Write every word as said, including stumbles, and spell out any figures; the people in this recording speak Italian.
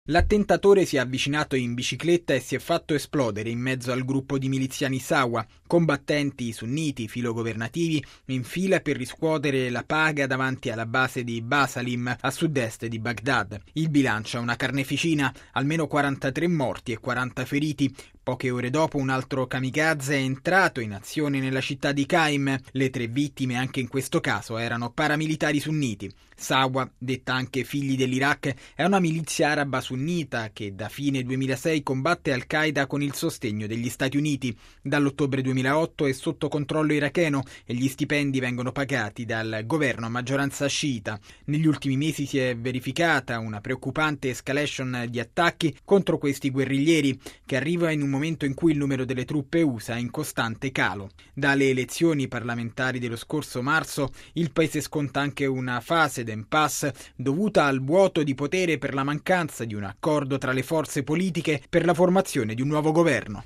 L'attentatore si è avvicinato in bicicletta e si è fatto esplodere in mezzo al gruppo di miliziani Sawa, combattenti sunniti filogovernativi in fila per riscuotere la paga davanti alla base di Basalim a sud-est di Baghdad. Il bilancio è una carneficina, almeno quarantatré morti e quaranta feriti. Poche ore dopo un altro kamikaze è entrato in azione nella città di Qaim. Le tre vittime anche in questo caso erano paramilitari sunniti. Sawa, detta anche Figli dell'Iraq, è una milizia araba sunnita che da fine duemilasei combatte Al-Qaeda con il sostegno degli Stati Uniti. Dall'ottobre duemilaotto è sotto controllo iracheno e gli stipendi vengono pagati dal governo a maggioranza sciita. Negli ultimi mesi si è verificata una preoccupante escalation di attacchi contro questi guerriglieri, che arriva in un momento in cui il numero delle truppe U S A è in costante calo. Dalle elezioni parlamentari dello scorso marzo il paese sconta anche una fase d'impasse dovuta al vuoto di potere per la mancanza di un accordo tra le forze politiche per la formazione di un nuovo governo.